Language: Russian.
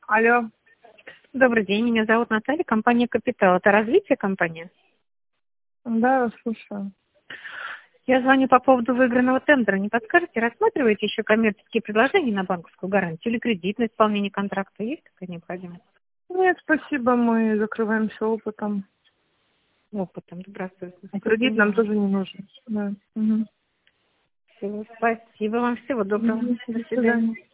Алло. Добрый день, меня зовут Наталья, компания «Капитал». Это развитие компании? Да, я слушаю. Я звоню по поводу выигранного тендера. Не подскажете, рассматриваете еще коммерческие предложения на банковскую гарантию или кредит на исполнение контракта? Есть такая необходимость? Нет, спасибо, мы закрываемся опытом. Опытом, добросовестно. Кредит нам тоже не нужен. Да. Угу. Всего спасибо вам, всего доброго. До свидания.